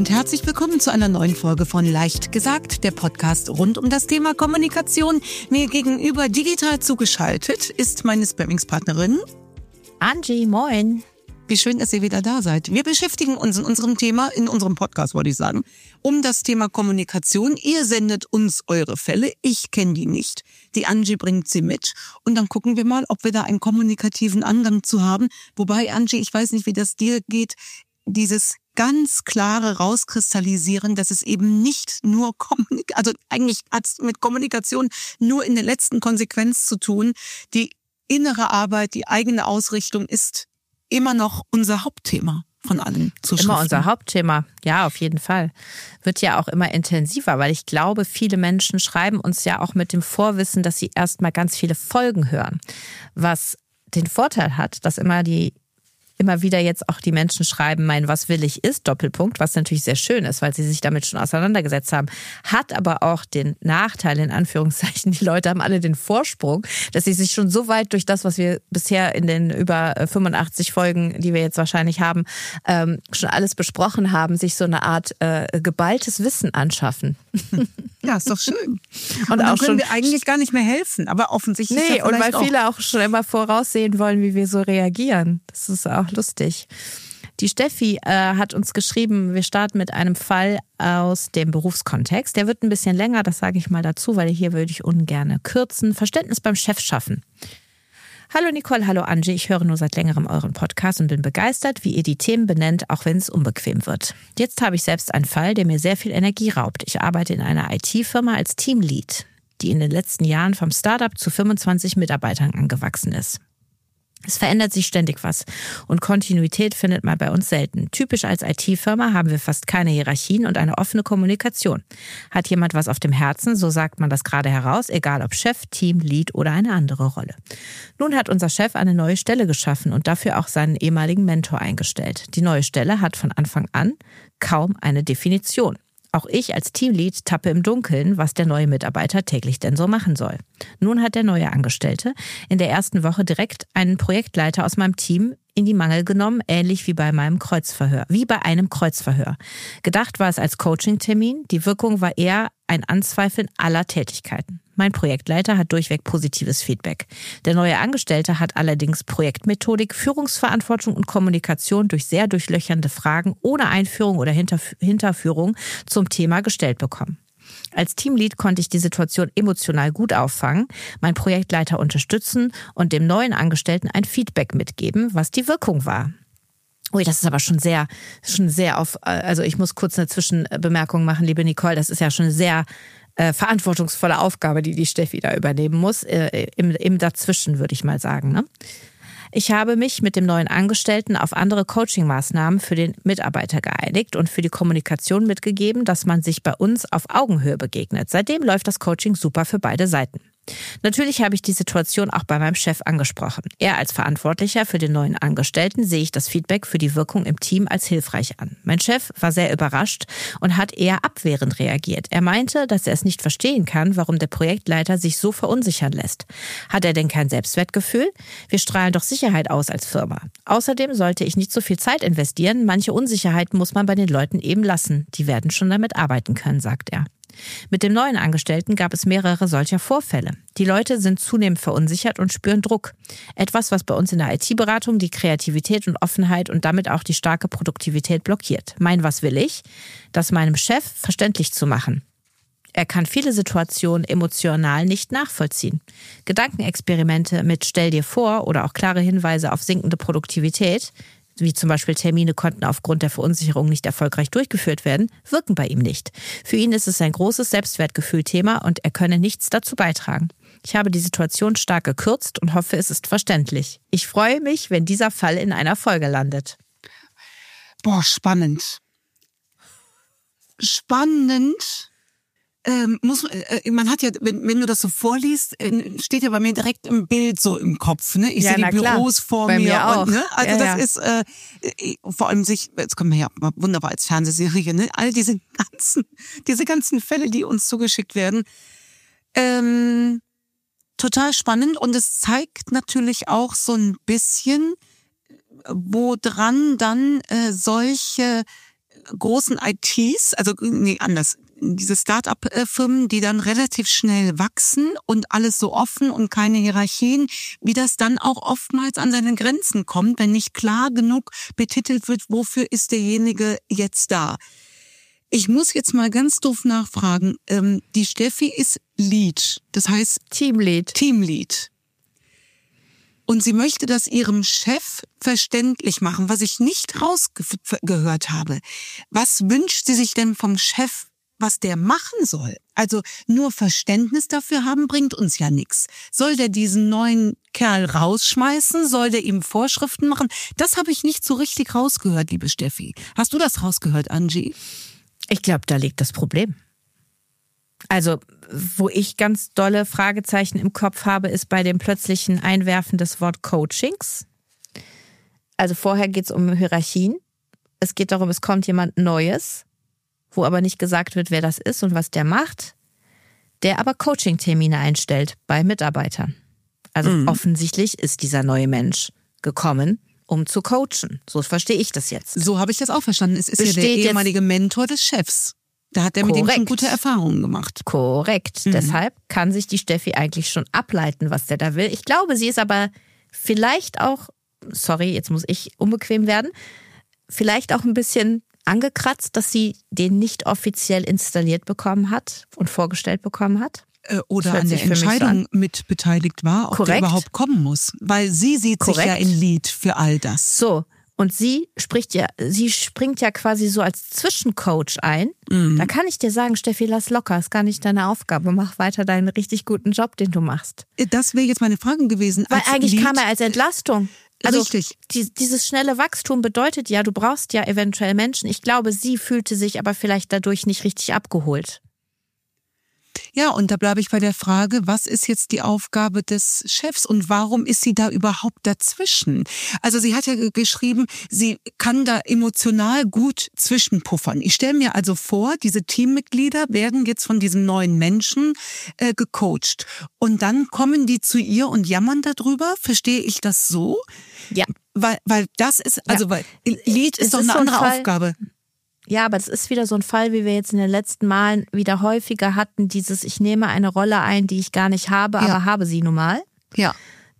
und herzlich willkommen zu einer neuen Folge von Leicht gesagt, der Podcast rund um das Thema Kommunikation. Mir gegenüber digital zugeschaltet ist meine Sparringspartnerin Angie, moin. Wie schön, dass ihr wieder da seid. Wir beschäftigen uns in unserem Thema, in unserem Podcast, wollte ich sagen, um das Thema Kommunikation. Ihr sendet uns eure Fälle. Ich kenne die nicht. Die Angie bringt sie mit. Und dann gucken wir mal, ob wir da einen kommunikativen Angang zu haben. Wobei, Angie, ich weiß nicht, wie das dir geht, dieses ganz klare Rauskristallisieren, dass es eben nicht nur also eigentlich hat es mit Kommunikation nur in der letzten Konsequenz zu tun. Die innere Arbeit, die eigene Ausrichtung ist immer noch unser Hauptthema von allen Zuschriften. Immer unser Hauptthema, ja, auf jeden Fall. Wird ja auch immer intensiver, weil ich glaube, viele Menschen schreiben uns ja auch mit dem Vorwissen, dass sie erstmal ganz viele Folgen hören. Was den Vorteil hat, dass immer wieder jetzt auch die Menschen schreiben, mein Was will ich ist, Doppelpunkt, was natürlich sehr schön ist, weil sie sich damit schon auseinandergesetzt haben, hat aber auch den Nachteil, in Anführungszeichen, die Leute haben alle den Vorsprung, dass sie sich schon so weit durch das, was wir bisher in den über 85 Folgen, die wir jetzt wahrscheinlich haben, schon alles besprochen haben, sich so eine Art geballtes Wissen anschaffen. Ja, ist doch schön. Und dann können wir eigentlich gar nicht mehr helfen, aber offensichtlich. Nee, und weil viele auch schon immer voraussehen wollen, wie wir so reagieren. Das ist auch lustig. Die Steffi hat uns geschrieben, wir starten mit einem Fall aus dem Berufskontext. Der wird ein bisschen länger, das sage ich mal dazu, weil hier würde ich ungern kürzen. Verständnis beim Chef schaffen. Hallo Nicole, hallo Angie, ich höre nur seit längerem euren Podcast und bin begeistert, wie ihr die Themen benennt, auch wenn es unbequem wird. Jetzt habe ich selbst einen Fall, der mir sehr viel Energie raubt. Ich arbeite in einer IT-Firma als Teamlead, die in den letzten Jahren vom Startup zu 25 Mitarbeitern angewachsen ist. Es verändert sich ständig was und Kontinuität findet man bei uns selten. Typisch als IT-Firma haben wir fast keine Hierarchien und eine offene Kommunikation. Hat jemand was auf dem Herzen, so sagt man das gerade heraus, egal ob Chef, Team, Lead oder eine andere Rolle. Nun hat unser Chef eine neue Stelle geschaffen und dafür auch seinen ehemaligen Mentor eingestellt. Die neue Stelle hat von Anfang an kaum eine Definition. Auch ich als Teamlead tappe im Dunkeln, was der neue Mitarbeiter täglich denn so machen soll. Nun hat der neue Angestellte in der ersten Woche direkt einen Projektleiter aus meinem Team in die Mangel genommen, ähnlich wie bei einem Kreuzverhör. Gedacht war es als Coaching-Termin, die Wirkung war eher ein Anzweifeln aller Tätigkeiten. Mein Projektleiter hat durchweg positives Feedback. Der neue Angestellte hat allerdings Projektmethodik, Führungsverantwortung und Kommunikation durch sehr durchlöchernde Fragen ohne Einführung oder Hinterführung zum Thema gestellt bekommen. Als Teamlead konnte ich die Situation emotional gut auffangen, meinen Projektleiter unterstützen und dem neuen Angestellten ein Feedback mitgeben, was die Wirkung war. Ui, das ist aber schon sehr also ich muss kurz eine Zwischenbemerkung machen, liebe Nicole, das ist ja schon eine sehr verantwortungsvolle Aufgabe, die Steffi da übernehmen muss, im Dazwischen, würde ich mal sagen, ne? Ich habe mich mit dem neuen Angestellten auf andere Coaching-Maßnahmen für den Mitarbeiter geeinigt und für die Kommunikation mitgegeben, dass man sich bei uns auf Augenhöhe begegnet. Seitdem läuft das Coaching super für beide Seiten. Natürlich habe ich die Situation auch bei meinem Chef angesprochen. Er als Verantwortlicher für den neuen Angestellten sehe ich das Feedback für die Wirkung im Team als hilfreich an. Mein Chef war sehr überrascht und hat eher abwehrend reagiert. Er meinte, dass er es nicht verstehen kann, warum der Projektleiter sich so verunsichern lässt. Hat er denn kein Selbstwertgefühl? Wir strahlen doch Sicherheit aus als Firma. Außerdem sollte ich nicht so viel Zeit investieren. Manche Unsicherheiten muss man bei den Leuten eben lassen. Die werden schon damit arbeiten können, sagt er. Mit dem neuen Angestellten gab es mehrere solcher Vorfälle. Die Leute sind zunehmend verunsichert und spüren Druck. Etwas, was bei uns in der IT-Beratung die Kreativität und Offenheit und damit auch die starke Produktivität blockiert. Was will ich? Das meinem Chef verständlich zu machen. Er kann viele Situationen emotional nicht nachvollziehen. Gedankenexperimente mit Stell dir vor oder auch klare Hinweise auf sinkende Produktivität, wie zum Beispiel Termine konnten aufgrund der Verunsicherung nicht erfolgreich durchgeführt werden, wirken bei ihm nicht. Für ihn ist es ein großes Selbstwertgefühl-Thema und er könne nichts dazu beitragen. Ich habe die Situation stark gekürzt und hoffe, es ist verständlich. Ich freue mich, wenn dieser Fall in einer Folge landet. Boah, spannend. Man hat ja, wenn du das so vorliest, steht ja bei mir direkt im Bild so im Kopf, ne? Ich sehe die Büros vor bei mir auch. Und, ne? Also ja, das ist vor allem jetzt kommen wir ja wunderbar als Fernsehserie, ne? All diese ganzen Fälle, die uns zugeschickt werden, total spannend und es zeigt natürlich auch so ein bisschen, woran dann solche großen ITs, diese Start-up-Firmen, die dann relativ schnell wachsen und alles so offen und keine Hierarchien, wie das dann auch oftmals an seine Grenzen kommt, wenn nicht klar genug betitelt wird, wofür ist derjenige jetzt da. Ich muss jetzt mal ganz doof nachfragen. Die Steffi ist Lead, das heißt Teamlead. Und sie möchte das ihrem Chef verständlich machen, was ich nicht rausgehört habe. Was wünscht sie sich denn vom Chef, was der machen soll? Also nur Verständnis dafür haben, bringt uns ja nichts. Soll der diesen neuen Kerl rausschmeißen? Soll der ihm Vorschriften machen? Das habe ich nicht so richtig rausgehört, liebe Steffi. Hast du das rausgehört, Angie? Ich glaube, da liegt das Problem. Also, wo ich ganz dolle Fragezeichen im Kopf habe, ist bei dem plötzlichen Einwerfen des Wort Coachings. Also vorher geht es um Hierarchien. Es geht darum, es kommt jemand Neues, wo aber nicht gesagt wird, wer das ist und was der macht, der aber Coaching-Termine einstellt bei Mitarbeitern. Also offensichtlich ist dieser neue Mensch gekommen, um zu coachen. So verstehe ich das jetzt. So habe ich das auch verstanden. Es ist ja der ehemalige Mentor des Chefs. Da hat er mit ihm schon gute Erfahrungen gemacht. Korrekt. Deshalb kann sich die Steffi eigentlich schon ableiten, was der da will. Ich glaube, sie ist aber vielleicht auch, sorry, jetzt muss ich unbequem werden, vielleicht auch ein bisschen angekratzt, dass sie den nicht offiziell installiert bekommen hat und vorgestellt bekommen hat. Oder an der Entscheidung mit beteiligt war, ob der überhaupt kommen muss. Weil sie sieht sich ja in Lead für all das. So. Und sie springt ja quasi so als Zwischencoach ein. Da kann ich dir sagen, Steffi, lass locker, ist gar nicht deine Aufgabe. Mach weiter deinen richtig guten Job, den du machst. Das wäre jetzt meine Frage gewesen. Weil eigentlich kam er als Entlastung. Also richtig. Dieses schnelle Wachstum bedeutet ja, du brauchst ja eventuell Menschen. Ich glaube, sie fühlte sich aber vielleicht dadurch nicht richtig abgeholt. Ja, und da bleibe ich bei der Frage, was ist jetzt die Aufgabe des Chefs und warum ist sie da überhaupt dazwischen? Also sie hat ja geschrieben, sie kann da emotional gut zwischenpuffern. Ich stelle mir also vor, diese Teammitglieder werden jetzt von diesem neuen Menschen gecoacht. Und dann kommen die zu ihr und jammern darüber. Verstehe ich das so? Ja. Weil das ist, weil Lead ist doch eine andere Aufgabe. Ja, aber das ist wieder so ein Fall, wie wir jetzt in den letzten Malen wieder häufiger hatten, dieses ich nehme eine Rolle ein, die ich gar nicht habe, aber habe sie nun mal. Ja.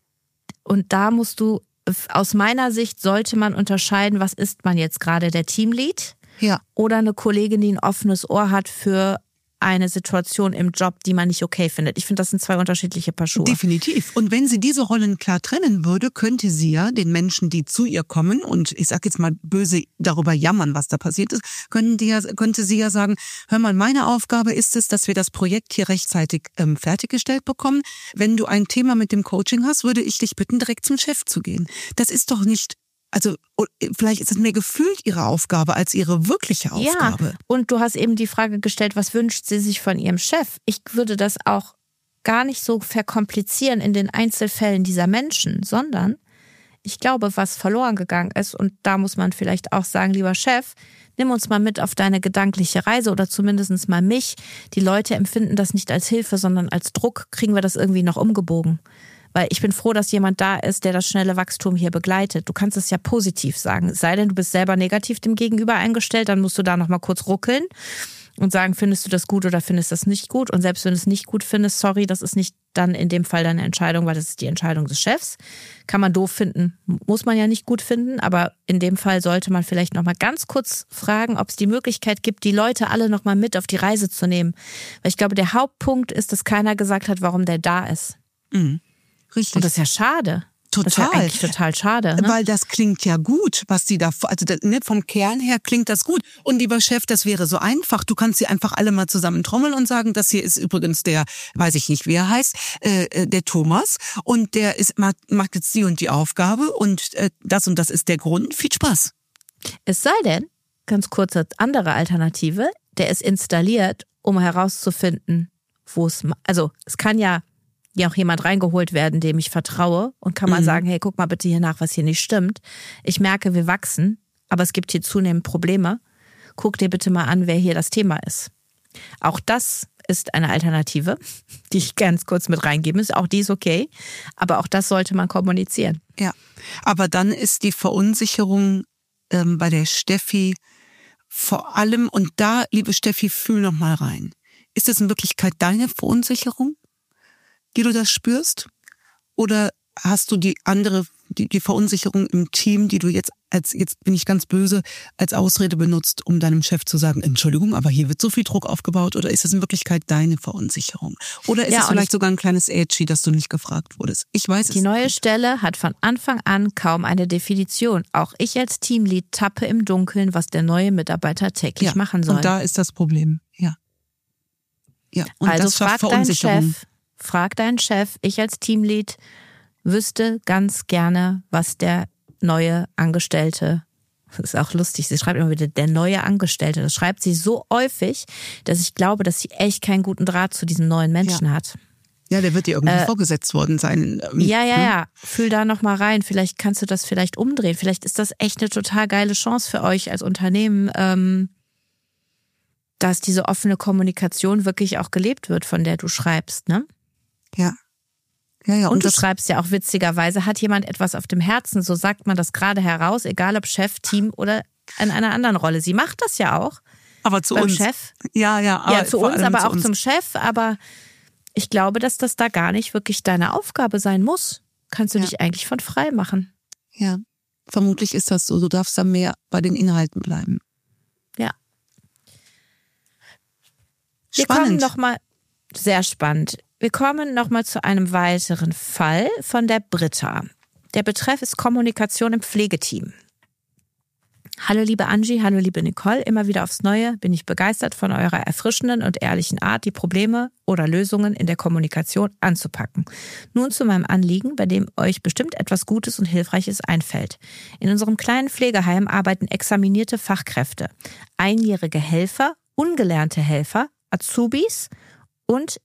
Und da musst du, aus meiner Sicht sollte man unterscheiden, was ist man jetzt gerade, der Teamlead oder eine Kollegin, die ein offenes Ohr hat für eine Situation im Job, die man nicht okay findet. Ich finde, das sind zwei unterschiedliche Paar Schuhe. Definitiv. Und wenn sie diese Rollen klar trennen würde, könnte sie ja den Menschen, die zu ihr kommen und ich sag jetzt mal böse darüber jammern, was da passiert ist, könnte sie ja sagen, hör mal, meine Aufgabe ist es, dass wir das Projekt hier rechtzeitig fertiggestellt bekommen. Wenn du ein Thema mit dem Coaching hast, würde ich dich bitten, direkt zum Chef zu gehen. Das ist doch nicht... Also vielleicht ist es mehr gefühlt ihre Aufgabe als ihre wirkliche Aufgabe. Ja, und du hast eben die Frage gestellt, was wünscht sie sich von ihrem Chef? Ich würde das auch gar nicht so verkomplizieren in den Einzelfällen dieser Menschen, sondern ich glaube, was verloren gegangen ist, und da muss man vielleicht auch sagen, lieber Chef, nimm uns mal mit auf deine gedankliche Reise oder zumindest mal mich. Die Leute empfinden das nicht als Hilfe, sondern als Druck. Kriegen wir das irgendwie noch umgebogen? Weil ich bin froh, dass jemand da ist, der das schnelle Wachstum hier begleitet. Du kannst es ja positiv sagen. Es sei denn, du bist selber negativ dem Gegenüber eingestellt, dann musst du da nochmal kurz ruckeln und sagen, findest du das gut oder findest du das nicht gut? Und selbst wenn du es nicht gut findest, sorry, das ist nicht dann in dem Fall deine Entscheidung, weil das ist die Entscheidung des Chefs. Kann man doof finden, muss man ja nicht gut finden, aber in dem Fall sollte man vielleicht nochmal ganz kurz fragen, ob es die Möglichkeit gibt, die Leute alle nochmal mit auf die Reise zu nehmen. Weil ich glaube, der Hauptpunkt ist, dass keiner gesagt hat, warum der da ist. Mhm. Richtig. Und das ist ja schade. Total. Das ist ja eigentlich total schade. Ne? Weil das klingt ja gut, was die da, also vom Kern her klingt das gut. Und lieber Chef, das wäre so einfach. Du kannst sie einfach alle mal zusammen trommeln und sagen, das hier ist übrigens der, weiß ich nicht, wie er heißt, der Thomas. Und der macht jetzt die und die Aufgabe und das ist der Grund. Viel Spaß. Es sei denn, ganz kurze andere Alternative, der ist installiert, um herauszufinden, wo es kann ja auch jemand reingeholt werden, dem ich vertraue und kann mal sagen, hey, guck mal bitte hier nach, was hier nicht stimmt. Ich merke, wir wachsen, aber es gibt hier zunehmend Probleme. Guck dir bitte mal an, wer hier das Thema ist. Auch das ist eine Alternative, die ich ganz kurz mit reingeben muss. Auch die ist okay, aber auch das sollte man kommunizieren. Ja, aber dann ist die Verunsicherung bei der Steffi vor allem, und da, liebe Steffi, fühl noch mal rein. Ist das in Wirklichkeit deine Verunsicherung, die du da spürst? Oder hast du die Verunsicherung im Team, die du jetzt bin ich ganz böse, als Ausrede benutzt, um deinem Chef zu sagen, Entschuldigung, aber hier wird so viel Druck aufgebaut? Oder ist das in Wirklichkeit deine Verunsicherung? Oder ist es vielleicht sogar ein kleines Ätschi, dass du nicht gefragt wurdest? Ich weiß es nicht. Die neue Stelle hat von Anfang an kaum eine Definition. Auch ich als Teamlead tappe im Dunkeln, was der neue Mitarbeiter täglich machen soll. Und da ist das Problem, ja. Und also das schafft Verunsicherung. Frag deinen Chef, ich als Teamlead wüsste ganz gerne, was der neue Angestellte, das ist auch lustig, sie schreibt immer wieder, der neue Angestellte, das schreibt sie so häufig, dass ich glaube, dass sie echt keinen guten Draht zu diesem neuen Menschen hat. Ja, der wird dir irgendwie vorgesetzt worden sein. Ja. Fühl da noch mal rein. Vielleicht kannst du das vielleicht umdrehen. Vielleicht ist das echt eine total geile Chance für euch als Unternehmen, dass diese offene Kommunikation wirklich auch gelebt wird, von der du schreibst, ne? Ja. Und du schreibst ja auch witzigerweise, hat jemand etwas auf dem Herzen, so sagt man das gerade heraus, egal ob Chef, Team oder in einer anderen Rolle. Sie macht das ja auch. Aber zu beim uns. Chef. Ja, zu uns, aber auch zum Chef. Aber ich glaube, dass das da gar nicht wirklich deine Aufgabe sein muss. Kannst du dich eigentlich von frei machen. Ja, vermutlich ist das so. Du darfst da mehr bei den Inhalten bleiben. Ja. Sehr spannend. Wir kommen nochmal zu einem weiteren Fall von der Britta. Der Betreff ist Kommunikation im Pflegeteam. Hallo liebe Angie, hallo liebe Nicole. Immer wieder aufs Neue bin ich begeistert von eurer erfrischenden und ehrlichen Art, die Probleme oder Lösungen in der Kommunikation anzupacken. Nun zu meinem Anliegen, bei dem euch bestimmt etwas Gutes und Hilfreiches einfällt. In unserem kleinen Pflegeheim arbeiten examinierte Fachkräfte, einjährige Helfer, ungelernte Helfer, Azubis und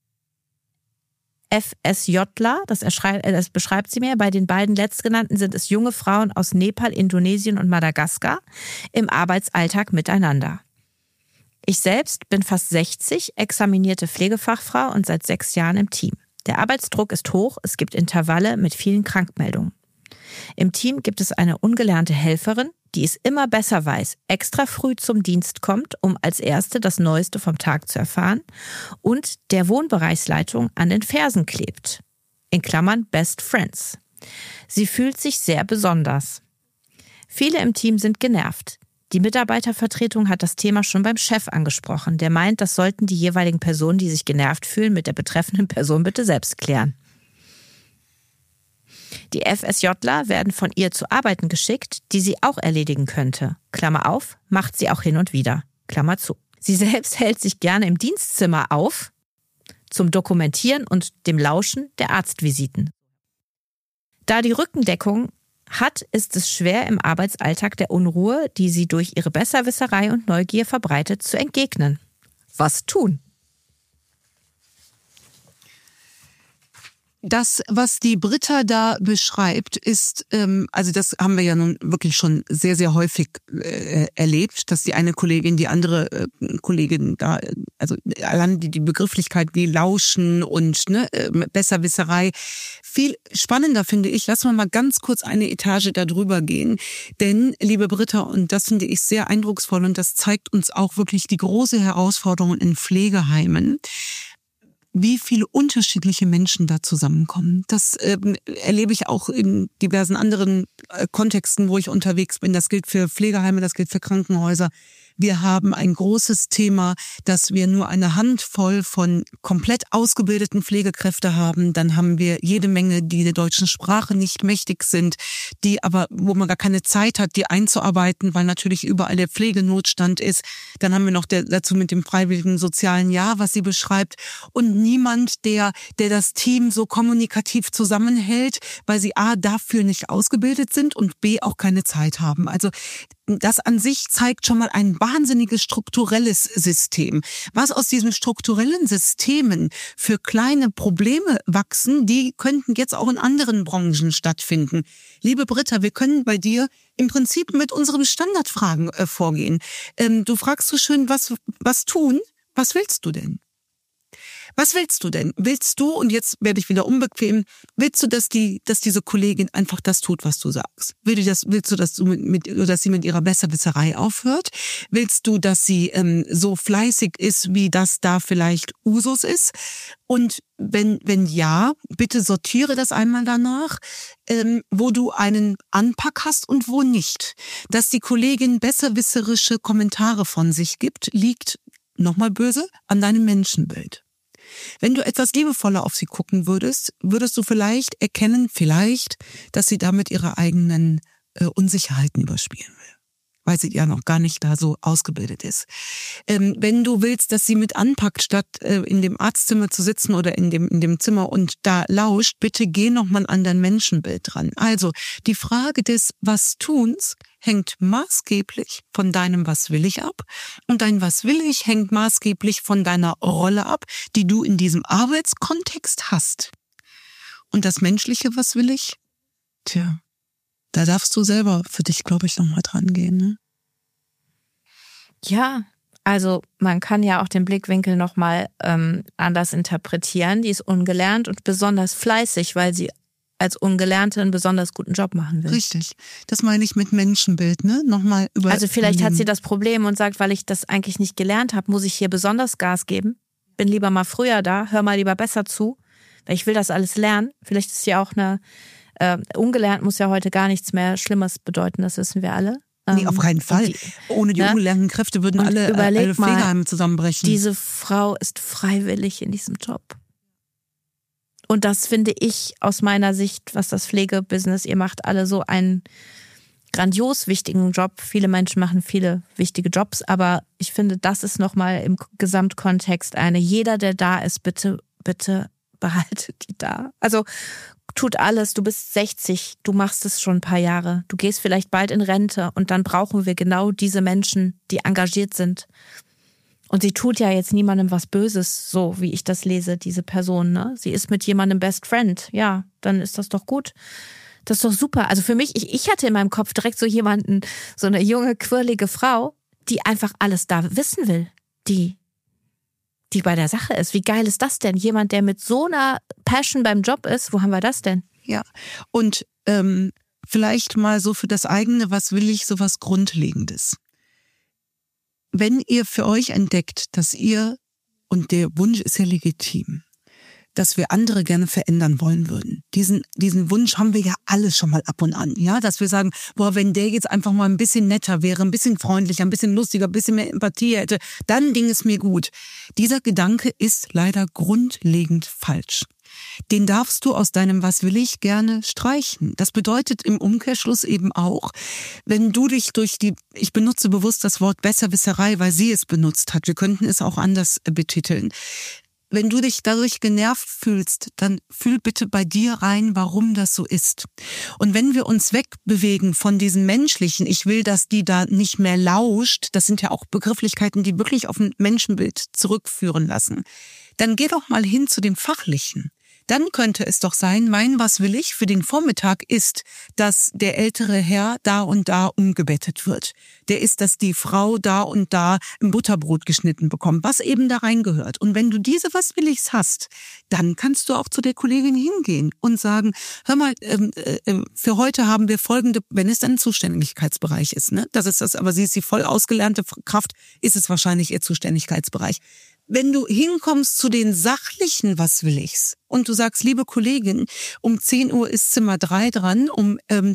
FSJler, das beschreibt sie mir. Bei den beiden letztgenannten sind es junge Frauen aus Nepal, Indonesien und Madagaskar im Arbeitsalltag miteinander. Ich selbst bin fast 60, examinierte Pflegefachfrau und seit 6 Jahren im Team. Der Arbeitsdruck ist hoch, es gibt Intervalle mit vielen Krankmeldungen. Im Team gibt es eine ungelernte Helferin, die es immer besser weiß, extra früh zum Dienst kommt, um als Erste das Neueste vom Tag zu erfahren und der Wohnbereichsleitung an den Fersen klebt. In Klammern Best Friends. Sie fühlt sich sehr besonders. Viele im Team sind genervt. Die Mitarbeitervertretung hat das Thema schon beim Chef angesprochen. Der meint, das sollten die jeweiligen Personen, die sich genervt fühlen, mit der betreffenden Person bitte selbst klären. Die FSJler werden von ihr zu Arbeiten geschickt, die sie auch erledigen könnte. Klammer auf, macht sie auch hin und wieder. Klammer zu. Sie selbst hält sich gerne im Dienstzimmer auf, zum Dokumentieren und dem Lauschen der Arztvisiten. Da die Rückendeckung hat, ist es schwer, im Arbeitsalltag der Unruhe, die sie durch ihre Besserwisserei und Neugier verbreitet, zu entgegnen. Was tun? Das, was die Britta da beschreibt, ist, also das haben wir ja nun wirklich schon sehr, sehr häufig erlebt, dass die eine Kollegin, die andere Kollegin da, also allein die Begrifflichkeit wie Lauschen und Besserwisserei. Viel spannender finde ich, lassen wir mal ganz kurz eine Etage da drüber gehen. Denn, liebe Britta, und das finde ich sehr eindrucksvoll und das zeigt uns auch wirklich die große Herausforderung in Pflegeheimen, wie viele unterschiedliche Menschen da zusammenkommen. Das erlebe ich auch in diversen anderen Kontexten, wo ich unterwegs bin. Das gilt für Pflegeheime, das gilt für Krankenhäuser. Wir haben ein großes Thema, dass wir nur eine Handvoll von komplett ausgebildeten Pflegekräften haben. Dann haben wir jede Menge, die der deutschen Sprache nicht mächtig sind, die aber, wo man gar keine Zeit hat, die einzuarbeiten, weil natürlich überall der Pflegenotstand ist. Dann haben wir noch dazu mit dem freiwilligen sozialen Jahr, was sie beschreibt. Und niemand, der das Team so kommunikativ zusammenhält, weil sie A, dafür nicht ausgebildet sind und B, auch keine Zeit haben. Also das an sich zeigt schon mal ein wahnsinniges strukturelles System. Was aus diesen strukturellen Systemen für kleine Probleme wachsen, die könnten jetzt auch in anderen Branchen stattfinden. Liebe Britta, wir können bei dir im Prinzip mit unseren Standardfragen vorgehen. Du fragst so schön, was tun? Was willst du denn? Was willst du denn? Willst du, und jetzt werde ich wieder unbequem, willst du, dass diese Kollegin einfach das tut, was du sagst? Willst du, dass sie mit ihrer Besserwisserei aufhört? Willst du, dass sie so fleißig ist, wie das da vielleicht Usus ist? Und wenn ja, bitte sortiere das einmal danach, wo du einen Anpack hast und wo nicht. Dass die Kollegin besserwisserische Kommentare von sich gibt, liegt, nochmal böse, an deinem Menschenbild. Wenn du etwas liebevoller auf sie gucken würdest du vielleicht erkennen, dass sie damit ihre eigenen Unsicherheiten überspielen will, weil sie ja noch gar nicht da so ausgebildet ist. Wenn du willst, dass sie mit anpackt, statt in dem Arztzimmer zu sitzen oder in dem Zimmer und da lauscht, bitte geh nochmal an dein Menschenbild dran. Also die Frage des Was-Tuns hängt maßgeblich von deinem Was will ich ab und dein Was will ich hängt maßgeblich von deiner Rolle ab, die du in diesem Arbeitskontext hast. Und das menschliche Was will ich? Tja, da darfst du selber für dich, glaube ich, nochmal dran gehen, ne? Ja, also man kann ja auch den Blickwinkel nochmal anders interpretieren. Die ist ungelernt und besonders fleißig, weil sie als Ungelernte einen besonders guten Job machen will. Richtig. Das meine ich mit Menschenbild, ne? Nochmal über. Also vielleicht hat sie das Problem und sagt, weil ich das eigentlich nicht gelernt habe, muss ich hier besonders Gas geben. Bin lieber mal früher da, hör mal lieber besser zu, weil ich will das alles lernen. Vielleicht ist ja auch ungelernt muss ja heute gar nichts mehr Schlimmes bedeuten, das wissen wir alle. Nee, auf keinen Fall. Ohne die ungelernten Kräfte würden alle Pflegeheime zusammenbrechen. Diese Frau ist freiwillig in diesem Job. Und das finde ich aus meiner Sicht, was das Pflegebusiness, ihr macht alle so einen grandios wichtigen Job. Viele Menschen machen viele wichtige Jobs, aber ich finde, das ist nochmal im Gesamtkontext jeder, der da ist, bitte behaltet die da. Also tut alles, du bist 60, du machst es schon ein paar Jahre, du gehst vielleicht bald in Rente und dann brauchen wir genau diese Menschen, die engagiert sind. Und sie tut ja jetzt niemandem was Böses, so wie ich das lese, diese Person, ne? Sie ist mit jemandem Best Friend, ja, dann ist das doch gut. Das ist doch super. Also für mich, ich hatte in meinem Kopf direkt so jemanden, so eine junge, quirlige Frau, die einfach alles da wissen will, die bei der Sache ist. Wie geil ist das denn? Jemand, der mit so einer Passion beim Job ist, wo haben wir das denn? Ja, und vielleicht mal so für das eigene, was will ich, so was Grundlegendes. Wenn ihr für euch entdeckt, dass ihr, und der Wunsch ist ja legitim, dass wir andere gerne verändern wollen würden. Diesen Wunsch haben wir ja alle schon mal ab und an, ja, dass wir sagen, boah, wenn der jetzt einfach mal ein bisschen netter wäre, ein bisschen freundlicher, ein bisschen lustiger, ein bisschen mehr Empathie hätte, dann ging es mir gut. Dieser Gedanke ist leider grundlegend falsch. Den darfst du aus deinem Was will ich gerne streichen. Das bedeutet im Umkehrschluss eben auch, wenn du dich ich benutze bewusst das Wort Besserwisserei, weil sie es benutzt hat, wir könnten es auch anders betiteln. Wenn du dich dadurch genervt fühlst, dann fühl bitte bei dir rein, warum das so ist. Und wenn wir uns wegbewegen von diesen menschlichen, ich will, dass die da nicht mehr lauscht, das sind ja auch Begrifflichkeiten, die wirklich auf ein Menschenbild zurückführen lassen, dann geh doch mal hin zu dem Fachlichen. Dann könnte es doch sein, mein Was will ich für den Vormittag ist, dass der ältere Herr da und da umgebettet wird. Der ist, dass die Frau da und da ein Butterbrot geschnitten bekommt, was eben da reingehört. Und wenn du diese Was will ich's hast, dann kannst du auch zu der Kollegin hingehen und sagen, hör mal, für heute haben wir folgende, wenn es dann ein Zuständigkeitsbereich ist, ne? Das ist das, aber sie ist die voll ausgelernte Kraft, ist es wahrscheinlich ihr Zuständigkeitsbereich. Wenn du hinkommst zu den sachlichen Was will ich's und du sagst, liebe Kollegin, um 10 Uhr ist Zimmer 3 dran, um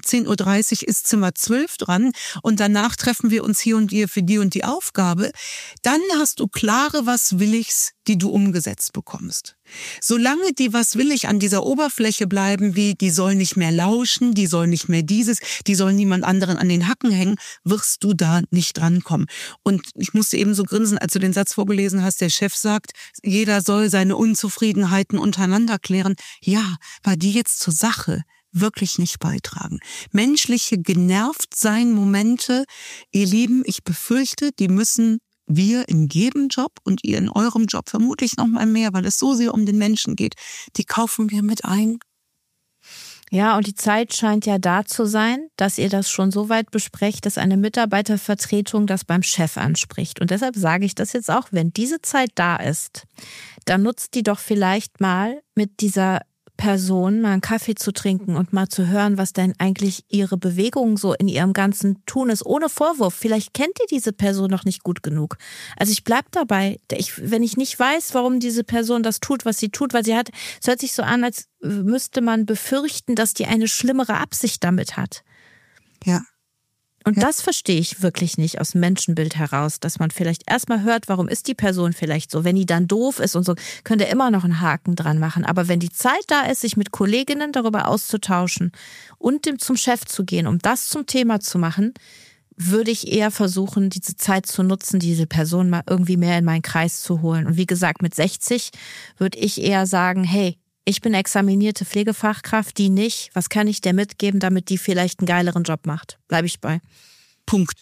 10.30 Uhr ist Zimmer 12 dran und danach treffen wir uns hier und hier für die und die Aufgabe, dann hast du klare Was will ich's, die du umgesetzt bekommst. Solange die Was will ich an dieser Oberfläche bleiben, wie die soll nicht mehr lauschen, die soll nicht mehr dieses, die soll niemand anderen an den Hacken hängen, wirst du da nicht drankommen. Und ich musste eben so grinsen, als du den Satz vorgelesen hast, der Chef sagt, jeder soll seine Unzufriedenheiten untereinander klären. Ja, weil die jetzt zur Sache wirklich nicht beitragen. Menschliche Genervtsein-Momente, ihr Lieben, ich befürchte, die müssen wir in jedem Job und ihr in eurem Job vermutlich noch mal mehr, weil es so sehr um den Menschen geht, die kaufen wir mit ein. Ja, und die Zeit scheint ja da zu sein, dass ihr das schon so weit besprecht, dass eine Mitarbeitervertretung das beim Chef anspricht. Und deshalb sage ich das jetzt auch, wenn diese Zeit da ist, dann nutzt die doch vielleicht mal mit dieser Person mal einen Kaffee zu trinken und mal zu hören, was denn eigentlich ihre Bewegung so in ihrem ganzen Tun ist, ohne Vorwurf. Vielleicht kennt ihr diese Person noch nicht gut genug. Also ich bleib dabei, wenn ich nicht weiß, warum diese Person das tut, was sie tut, weil sie hat, es hört sich so an, als müsste man befürchten, dass die eine schlimmere Absicht damit hat. Ja. Und das verstehe ich wirklich nicht aus dem Menschenbild heraus, dass man vielleicht erstmal hört, warum ist die Person vielleicht so. Wenn die dann doof ist und so, könnt ihr immer noch einen Haken dran machen. Aber wenn die Zeit da ist, sich mit Kolleginnen darüber auszutauschen und zum Chef zu gehen, um das zum Thema zu machen, würde ich eher versuchen, diese Zeit zu nutzen, diese Person mal irgendwie mehr in meinen Kreis zu holen. Und wie gesagt, mit 60 würde ich eher sagen, hey, ich bin examinierte Pflegefachkraft, die nicht. Was kann ich dir mitgeben, damit die vielleicht einen geileren Job macht? Bleibe ich bei. Punkt.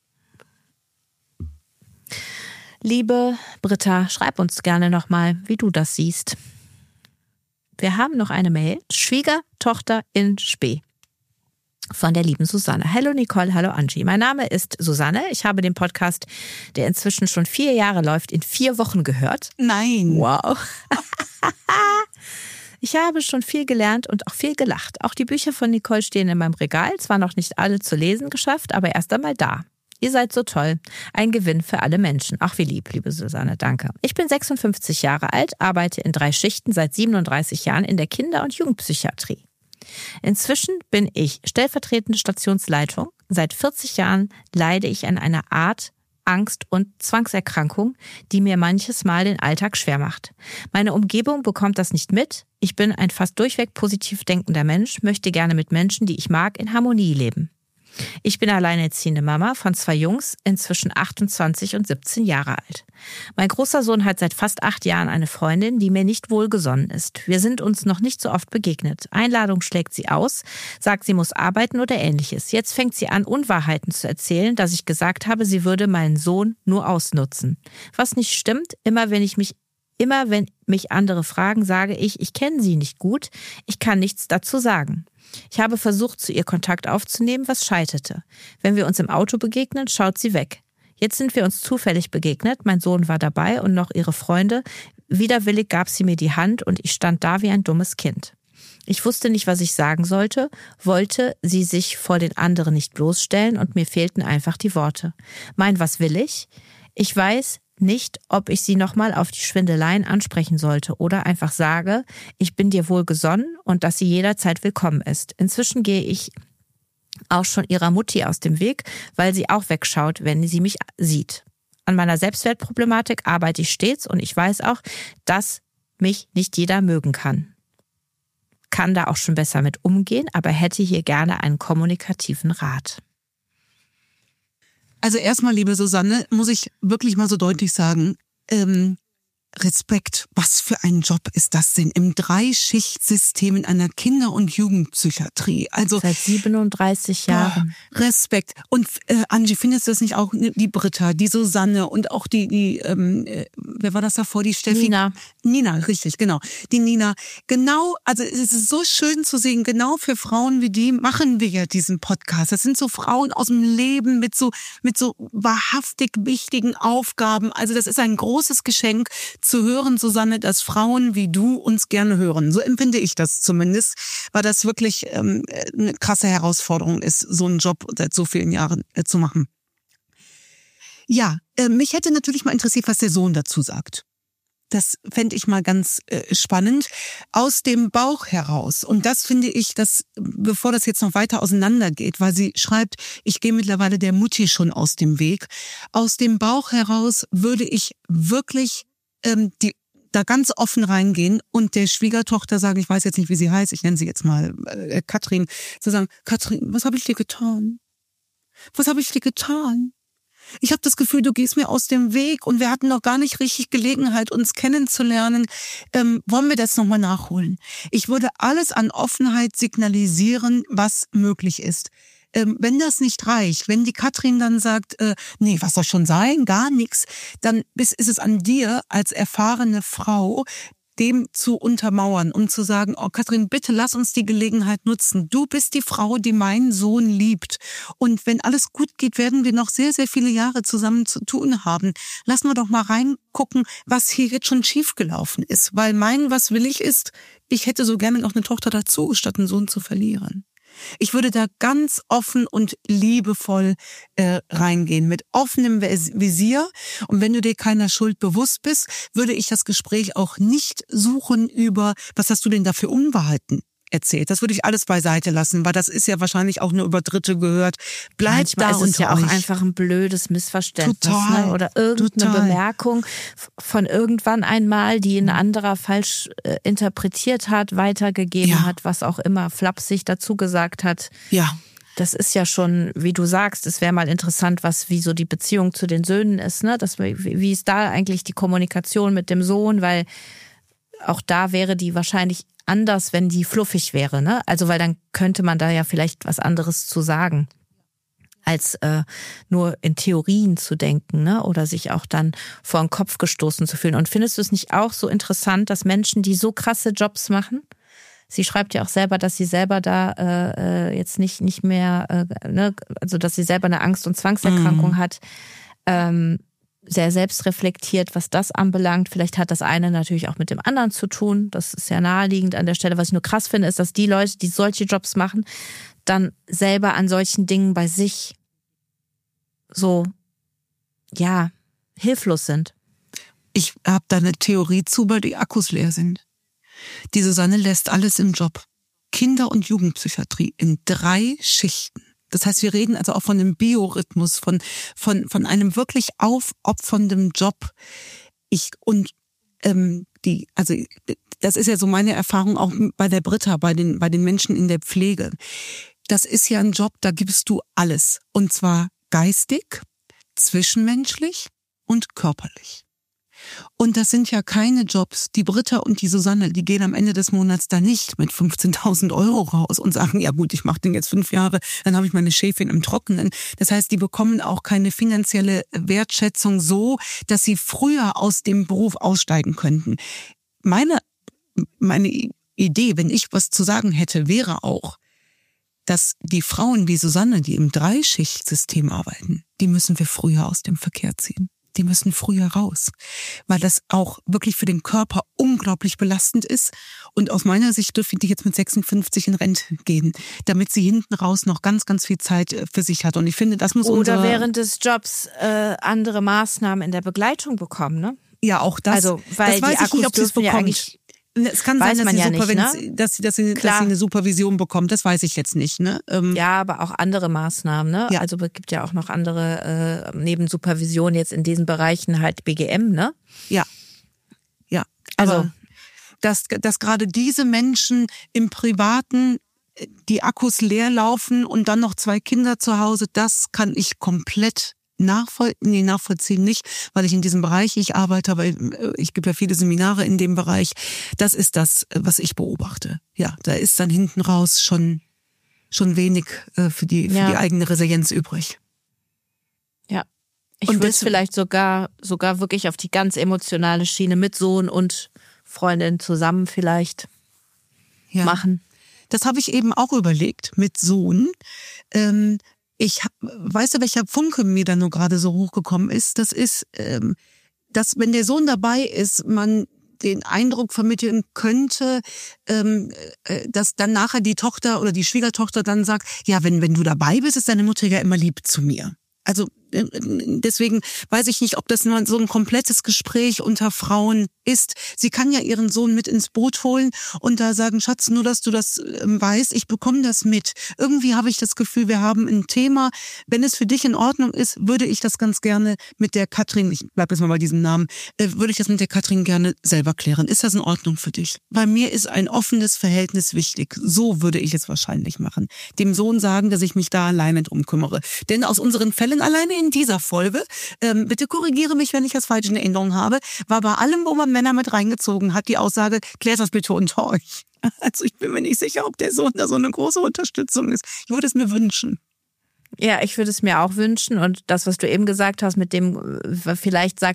Liebe Britta, schreib uns gerne nochmal, wie du das siehst. Wir haben noch eine Mail. Schwiegertochter in Spee. Von der lieben Susanne. Hallo Nicole, hallo Angie. Mein Name ist Susanne. Ich habe den Podcast, der inzwischen schon 4 Jahre läuft, in 4 Wochen gehört. Nein. Wow. Ich habe schon viel gelernt und auch viel gelacht. Auch die Bücher von Nicole stehen in meinem Regal. Zwar noch nicht alle zu lesen geschafft, aber erst einmal da. Ihr seid so toll. Ein Gewinn für alle Menschen. Ach, wie lieb, liebe Susanne, danke. Ich bin 56 Jahre alt, arbeite in 3 Schichten seit 37 Jahren in der Kinder- und Jugendpsychiatrie. Inzwischen bin ich stellvertretende Stationsleitung. Seit 40 Jahren leide ich an einer Art Angst- und Zwangserkrankung, die mir manches Mal den Alltag schwer macht. Meine Umgebung bekommt das nicht mit. Ich bin ein fast durchweg positiv denkender Mensch, möchte gerne mit Menschen, die ich mag, in Harmonie leben. Ich bin alleinerziehende Mama von 2 Jungs, inzwischen 28 und 17 Jahre alt. Mein großer Sohn hat seit fast 8 Jahren eine Freundin, die mir nicht wohlgesonnen ist. Wir sind uns noch nicht so oft begegnet. Einladung schlägt sie aus, sagt, sie muss arbeiten oder Ähnliches. Jetzt fängt sie an, Unwahrheiten zu erzählen, dass ich gesagt habe, sie würde meinen Sohn nur ausnutzen. Was nicht stimmt, immer wenn mich andere fragen, sage ich kenne sie nicht gut, ich kann nichts dazu sagen. Ich habe versucht, zu ihr Kontakt aufzunehmen, was scheiterte. Wenn wir uns im Auto begegnen, schaut sie weg. Jetzt sind wir uns zufällig begegnet, mein Sohn war dabei und noch ihre Freunde. Widerwillig gab sie mir die Hand und ich stand da wie ein dummes Kind. Ich wusste nicht, was ich sagen sollte, wollte sie sich vor den anderen nicht bloßstellen und mir fehlten einfach die Worte. Was will ich? Ich weiß nicht, ob ich sie nochmal auf die Schwindeleien ansprechen sollte oder einfach sage, ich bin dir wohlgesonnen und dass sie jederzeit willkommen ist. Inzwischen gehe ich auch schon ihrer Mutti aus dem Weg, weil sie auch wegschaut, wenn sie mich sieht. An meiner Selbstwertproblematik arbeite ich stets und ich weiß auch, dass mich nicht jeder mögen kann. Kann da auch schon besser mit umgehen, aber hätte hier gerne einen kommunikativen Rat. Also erstmal, liebe Susanne, muss ich wirklich mal so deutlich sagen, Respekt. Was für ein Job ist das denn im 3-Schicht-System in einer Kinder- und Jugendpsychiatrie? Also seit 37 Jahren. Respekt. Und Angie, findest du das nicht auch, die Britta, die Susanne und auch die wer war das davor, die Steffi? Nina, richtig, genau. Die Nina. Genau, also es ist so schön zu sehen, genau für Frauen wie die machen wir ja diesen Podcast. Das sind so Frauen aus dem Leben mit so wahrhaftig wichtigen Aufgaben. Also das ist ein großes Geschenk zu hören, Susanne, dass Frauen wie du uns gerne hören. So empfinde ich das zumindest, weil das wirklich eine krasse Herausforderung ist, so einen Job seit so vielen Jahren zu machen. Ja, mich hätte natürlich mal interessiert, was der Sohn dazu sagt. Das fände ich mal ganz spannend. Aus dem Bauch heraus. Und das finde ich, dass, bevor das jetzt noch weiter auseinandergeht, weil sie schreibt, ich gehe mittlerweile der Mutti schon aus dem Weg. Aus dem Bauch heraus würde ich wirklich da ganz offen reingehen und der Schwiegertochter sagen, ich weiß jetzt nicht, wie sie heißt, ich nenne sie jetzt mal Katrin, zu sagen, Katrin, was habe ich dir getan? Was habe ich dir getan? Ich habe das Gefühl, du gehst mir aus dem Weg und wir hatten noch gar nicht richtig Gelegenheit, uns kennenzulernen. Wollen wir das nochmal nachholen? Ich würde alles an Offenheit signalisieren, was möglich ist. Wenn das nicht reicht, wenn die Katrin dann sagt, nee, was soll schon sein, gar nichts, dann ist es an dir als erfahrene Frau, dem zu untermauern und zu sagen, oh Katrin, bitte lass uns die Gelegenheit nutzen. Du bist die Frau, die meinen Sohn liebt. Und wenn alles gut geht, werden wir noch sehr, sehr viele Jahre zusammen zu tun haben. Lassen wir doch mal reingucken, was hier jetzt schon schiefgelaufen ist. Weil was will ich ist, ich hätte so gerne noch eine Tochter dazu, statt einen Sohn zu verlieren. Ich würde da ganz offen und liebevoll reingehen, mit offenem Visier. Und wenn du dir keiner Schuld bewusst bist, würde ich das Gespräch auch nicht suchen über, was hast du denn da für Unwahrheiten erzählt. Das würde ich alles beiseite lassen, weil das ist ja wahrscheinlich auch nur über Dritte gehört. Bleibt da unter euch. Manchmal ist es ja auch einfach ein blödes Missverständnis. Total, ne? Oder irgendeine Bemerkung von irgendwann einmal, die ein anderer falsch interpretiert hat, weitergegeben hat, was auch immer, flapsig dazu gesagt hat. Ja. Das ist ja schon, wie du sagst, es wäre mal interessant, wie so die Beziehung zu den Söhnen ist, ne? Wie ist da eigentlich die Kommunikation mit dem Sohn, weil auch da wäre die wahrscheinlich anders, wenn die fluffig wäre, ne? Also weil dann könnte man da ja vielleicht was anderes zu sagen, als nur in Theorien zu denken, ne? Oder sich auch dann vor den Kopf gestoßen zu fühlen. Und findest du es nicht auch so interessant, dass Menschen, die so krasse Jobs machen, sie schreibt ja auch selber, dass sie selber da jetzt nicht mehr, ne? Also dass sie selber eine Angst- und Zwangserkrankung hat, sehr selbstreflektiert, was das anbelangt. Vielleicht hat das eine natürlich auch mit dem anderen zu tun. Das ist ja naheliegend an der Stelle. Was ich nur krass finde, ist, dass die Leute, die solche Jobs machen, dann selber an solchen Dingen bei sich so, ja, hilflos sind. Ich habe da eine Theorie zu, weil die Akkus leer sind. Die Susanne lässt alles im Job. Kinder- und Jugendpsychiatrie in 3 Schichten. Das heißt, wir reden also auch von einem Biorhythmus, von einem wirklich aufopfernden Job. Das ist ja so meine Erfahrung auch bei der Britta, bei den Menschen in der Pflege. Das ist ja ein Job, da gibst du alles. Und zwar geistig, zwischenmenschlich und körperlich. Und das sind ja keine Jobs. Die Britta und die Susanne, die gehen am Ende des Monats da nicht mit 15.000 € raus und sagen, ja gut, ich mache den jetzt 5 Jahre, dann habe ich meine Schäfchen im Trockenen. Das heißt, die bekommen auch keine finanzielle Wertschätzung so, dass sie früher aus dem Beruf aussteigen könnten. Meine Idee, wenn ich was zu sagen hätte, wäre auch, dass die Frauen wie Susanne, die im 3-Schicht-System arbeiten, die müssen wir früher aus dem Verkehr ziehen. Die müssen früher raus, weil das auch wirklich für den Körper unglaublich belastend ist. Und aus meiner Sicht dürfen die jetzt mit 56 in Rente gehen, damit sie hinten raus noch ganz, ganz viel Zeit für sich hat. Und ich finde, das muss oder während des Jobs andere Maßnahmen in der Begleitung bekommen, ne? Ja, auch das. Also, weil das weiß ich nicht, ob sie es bekommt. Es kann sein, dass sie eine Supervision bekommt. Das weiß ich jetzt nicht. Ne? Ja, aber auch andere Maßnahmen. Ne? Ja. Also es gibt ja auch noch andere neben Supervision jetzt in diesen Bereichen halt BGM. Ne? Ja. Also dass gerade diese Menschen im Privaten die Akkus leer laufen und dann noch 2 Kinder zu Hause, das kann ich komplett nachvollziehen nicht, weil ich in diesem Bereich ich arbeite, aber ich gebe ja viele Seminare in dem Bereich. Das ist das, was ich beobachte. Ja, da ist dann hinten raus schon wenig für die eigene Resilienz übrig. Ja, ich würde es vielleicht sogar wirklich auf die ganz emotionale Schiene mit Sohn und Freundin zusammen vielleicht machen. Das habe ich eben auch überlegt mit Sohn. Weißt du, welcher Funke mir da nur gerade so hochgekommen ist? Das ist, dass wenn der Sohn dabei ist, man den Eindruck vermitteln könnte, dass dann nachher die Tochter oder die Schwiegertochter dann sagt, ja, wenn du dabei bist, ist deine Mutter ja immer lieb zu mir. Also deswegen weiß ich nicht, ob das nur so ein komplettes Gespräch unter Frauen ist. Sie kann ja ihren Sohn mit ins Boot holen und da sagen, Schatz, nur dass du das weißt, ich bekomme das mit. Irgendwie habe ich das Gefühl, wir haben ein Thema. Wenn es für dich in Ordnung ist, würde ich das ganz gerne mit der Katrin, ich bleib jetzt mal bei diesem Namen, würde ich das mit der Katrin gerne selber klären. Ist das in Ordnung für dich? Bei mir ist ein offenes Verhältnis wichtig. So würde ich es wahrscheinlich machen. Dem Sohn sagen, dass ich mich da alleine drum kümmere. Denn aus unseren Fällen alleine in dieser Folge, bitte korrigiere mich, wenn ich das falsch in Erinnerung habe, war bei allem, wo man Männer mit reingezogen hat, die Aussage, klärt das bitte unter euch. Also ich bin mir nicht sicher, ob der Sohn da so eine große Unterstützung ist. Ich würde es mir wünschen. Ja, ich würde es mir auch wünschen und das, was du eben gesagt hast, mit dem, vielleicht sagt die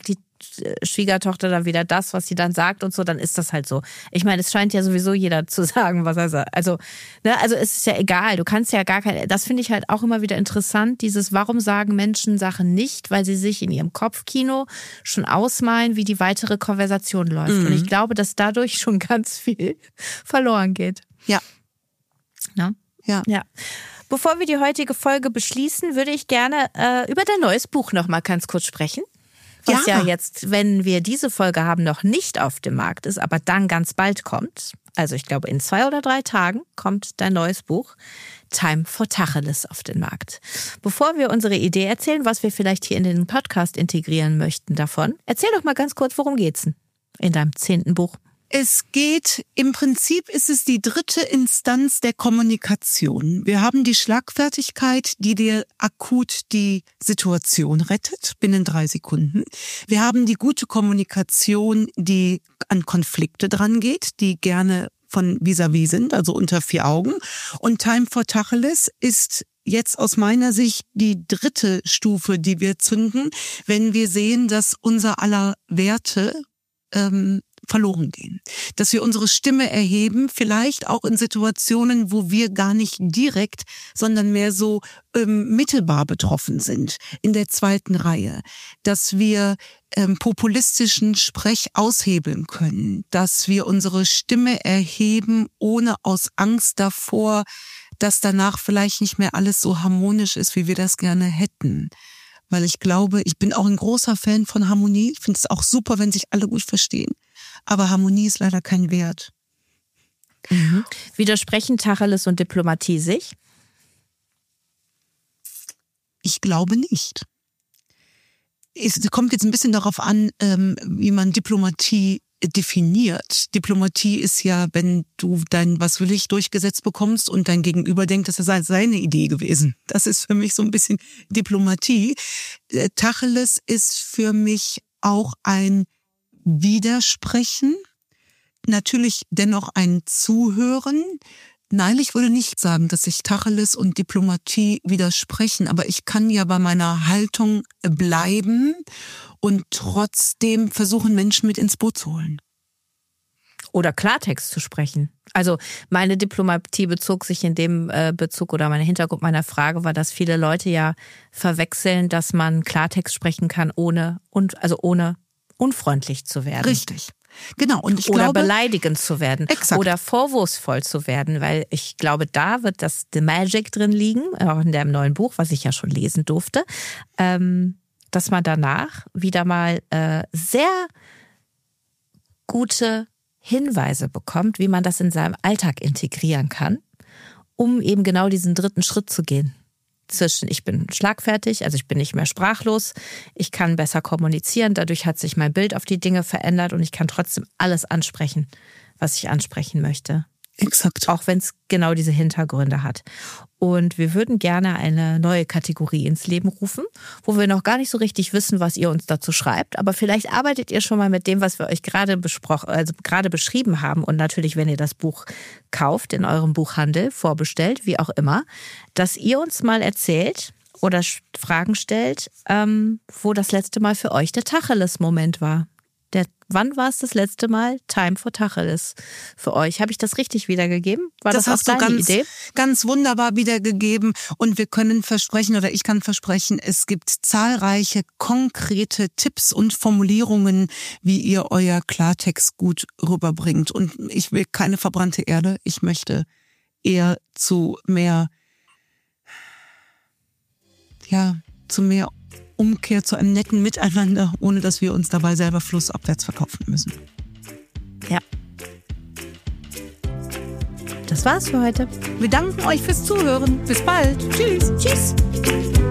Schwiegertochter dann wieder das, was sie dann sagt und so, dann ist das halt so. Ich meine, es scheint ja sowieso jeder zu sagen, was er sagt. Also es ist ja egal, du kannst ja gar keine, das finde ich halt auch immer wieder interessant, warum sagen Menschen Sachen nicht, weil sie sich in ihrem Kopfkino schon ausmalen, wie die weitere Konversation läuft. Und ich glaube, dass dadurch schon ganz viel verloren geht. Ja. Na? Ja. Bevor wir die heutige Folge beschließen, würde ich gerne über dein neues Buch noch mal ganz kurz sprechen. Was ja jetzt, wenn wir diese Folge haben, noch nicht auf dem Markt ist, aber dann ganz bald kommt. Also ich glaube, in 2 oder 3 Tagen kommt dein neues Buch Time for Tacheles auf den Markt. Bevor wir unsere Idee erzählen, was wir vielleicht hier in den Podcast integrieren möchten davon, erzähl doch mal ganz kurz, worum geht's denn in deinem 10. Buch? Es geht, im Prinzip ist es die 3. Instanz der Kommunikation. Wir haben die Schlagfertigkeit, die dir akut die Situation rettet, binnen 3 Sekunden. Wir haben die gute Kommunikation, die an Konflikte dran geht, die gerne von vis-à-vis sind, also unter 4 Augen. Und Time for Tacheles ist jetzt aus meiner Sicht die 3. Stufe, die wir zünden, wenn wir sehen, dass unser aller Werte verloren gehen. Dass wir unsere Stimme erheben, vielleicht auch in Situationen, wo wir gar nicht direkt, sondern mehr so mittelbar betroffen sind, in der 2. Reihe. Dass wir populistischen Sprech aushebeln können. Dass wir unsere Stimme erheben, ohne aus Angst davor, dass danach vielleicht nicht mehr alles so harmonisch ist, wie wir das gerne hätten. Weil ich glaube, ich bin auch ein großer Fan von Harmonie. Ich finde es auch super, wenn sich alle gut verstehen. Aber Harmonie ist leider kein Wert. Widersprechen Tacheles und Diplomatie sich? Ich glaube nicht. Es kommt jetzt ein bisschen darauf an, wie man Diplomatie definiert. Diplomatie ist ja, wenn du dein was will ich durchgesetzt bekommst und dein Gegenüber denkt, das sei seine Idee gewesen. Das ist für mich so ein bisschen Diplomatie. Tacheles ist für mich auch ein Widersprechen, natürlich dennoch ein Zuhören. Nein, ich würde nicht sagen, dass sich Tacheles und Diplomatie widersprechen, aber ich kann ja bei meiner Haltung bleiben und trotzdem versuchen, Menschen mit ins Boot zu holen. Oder Klartext zu sprechen. Also meine Diplomatie bezog sich in dem Bezug oder mein Hintergrund meiner Frage war, dass viele Leute ja verwechseln, dass man Klartext sprechen kann, ohne unfreundlich zu werden. Richtig. Genau. Und ich oder glaube, beleidigend zu werden. Exakt. Oder vorwurfsvoll zu werden, weil ich glaube, da wird das The Magic drin liegen, auch in dem neuen Buch, was ich ja schon lesen durfte, dass man danach wieder mal sehr gute Hinweise bekommt, wie man das in seinem Alltag integrieren kann, um eben genau diesen 3. Schritt zu gehen. Zwischen ich bin schlagfertig, also ich bin nicht mehr sprachlos, ich kann besser kommunizieren, dadurch hat sich mein Bild auf die Dinge verändert und ich kann trotzdem alles ansprechen, was ich ansprechen möchte. Exakt. Auch wenn es genau diese Hintergründe hat. Und wir würden gerne eine neue Kategorie ins Leben rufen, wo wir noch gar nicht so richtig wissen, was ihr uns dazu schreibt. Aber vielleicht arbeitet ihr schon mal mit dem, was wir euch gerade beschrieben haben. Und natürlich, wenn ihr das Buch kauft, in eurem Buchhandel, vorbestellt, wie auch immer, dass ihr uns mal erzählt oder Fragen stellt, wo das letzte Mal für euch der Tacheles-Moment war. Wann war es das letzte Mal Time for Tacheles für euch? Habe ich das richtig wiedergegeben? War das auch deine Idee? Ganz wunderbar wiedergegeben. Und wir können versprechen, oder ich kann versprechen, es gibt zahlreiche konkrete Tipps und Formulierungen, wie ihr euer Klartext gut rüberbringt. Und ich will keine verbrannte Erde. Ich möchte eher zu mehr Umkehr, zu einem netten Miteinander, ohne dass wir uns dabei selber flussabwärts verkaufen müssen. Ja. Das war's für heute. Wir danken euch fürs Zuhören. Bis bald. Tschüss. Tschüss.